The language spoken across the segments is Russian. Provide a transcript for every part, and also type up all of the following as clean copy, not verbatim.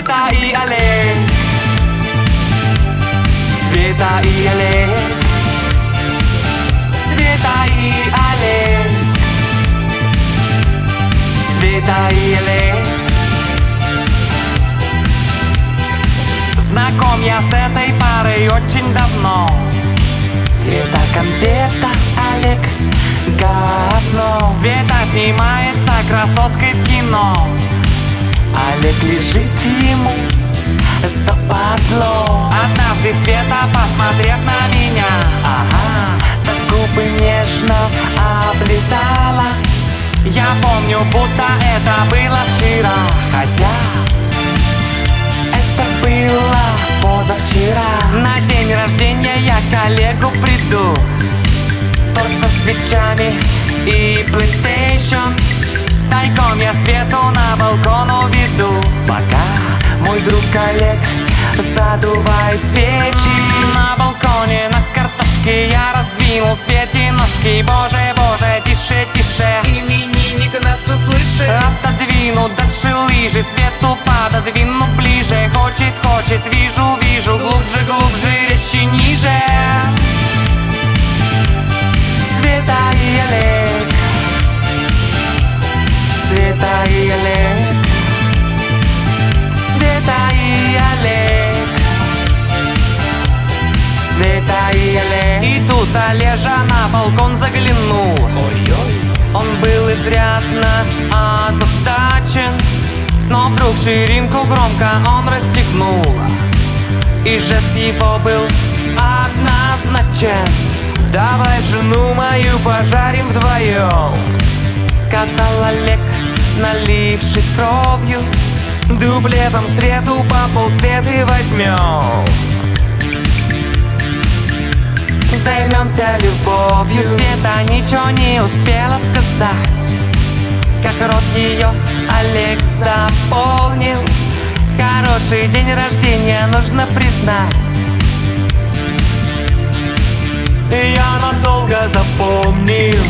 Света и Олег, Света и Олег, Света и Олег, Света и Олег. Знаком я с этой парой очень давно. Света конфета, Олег говно. Света снимается красоткой в кино. Олег лежит ему западло. Однажды Света, посмотрев на меня, так губы нежно облизала. Я помню, будто это было вчера, хотя это было позавчера. На день рождения я к Олегу приду, торт со свечами и PlayStation. Тайком я Свету на балкон уведу, пока мой друг Олег задувает свечи. На балконе на картошке я раздвинул Свете ножки. Боже, боже, тише, тише, именинник нас услышит. Отодвину дальше лыжи, Свету пододвину ближе. Хочет, хочет, вижу, вижу, глубже, глубже, резче, ниже. Света и Олег, Света и Олег, Света и Олег, Света и Олег. И тут Олежа на балкон заглянул. Ой-ой. Он был изрядно озадачен, но вдруг ширинку громко он расстегнул, и жест его был однозначен. Давай жену мою пожарим вдвоем, сказал Олег, налившись кровью. Дублетом Свету по полцветы возьмем. Займемся любовью. Света ничего не успела сказать, как рот ее Олег заполнил. Хороший день рождения, нужно признать, я надолго запомнил.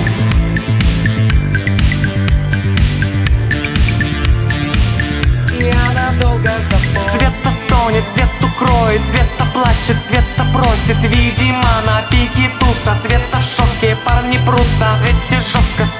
Я надолго запомнил. Света стонет, Свету кроет, Света плачет, Света просит. Видимо, на пике туса, Света в шоке, парни прутся. Свете жестко,